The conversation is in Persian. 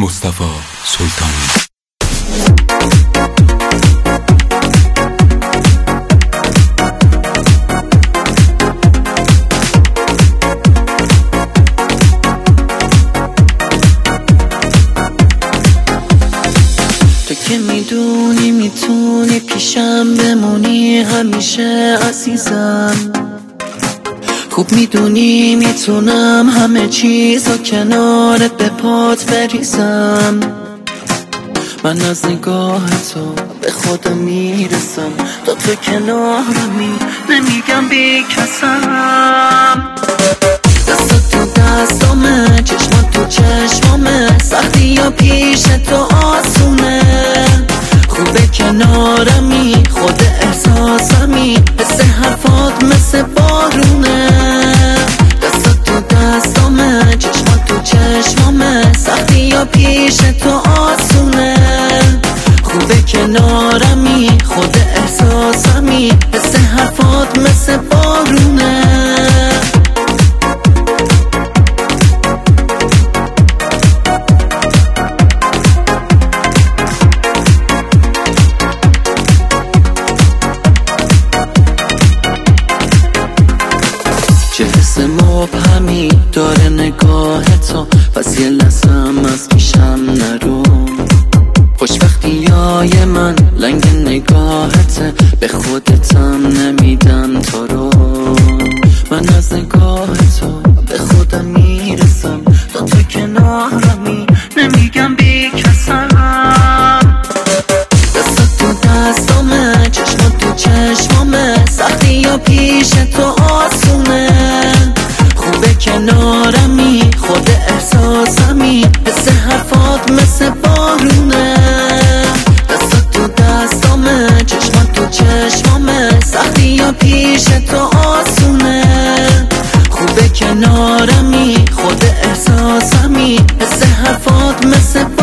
مصطفی سلطانی. تو که میدونی میتونی پیشم بمونی همیشه عزیزم، خوب میدونی میتونم همه چیزو کنارت به پات بریزم. من از نگاه تو به خودم میرسم، تا تو کنارمی نمیگم بی کسم. دستات تو دستامه، چشمات تو چشمامه، سختی یا پیش تو آسونه. خوبه کنارمی، خود احساسمی، حس حرفات مثل بارونه. دستات تو دستامه، چشمات تو چشمامه، سختی یا پیش تو آسونه. خوبه کنارمی، خود احساسمی، حس حرفات مثل بارونه. چه حس مبهمی داره نگاه تو، پس یه لحظه‌م از پیشم نرو. خوشبختیای من لنگ نگاهته، به خودتم نمیدم تو رو. من از نگاه تو به خودم میرسم، تا تو کنارمی نمیگم بی کسم. دستات تو دستامه، چشمات تو چشمامه، سختی یا پیش تو آسونه. خوبه کنارمی، خود احساسمی، حس حرفات مثل بارونه. دستات تو دستامه، چشمات تو چشمامه، سختی یا پیش تو آسونه. خوبه کنارمی، خود احساسمی، حس حرفات مثل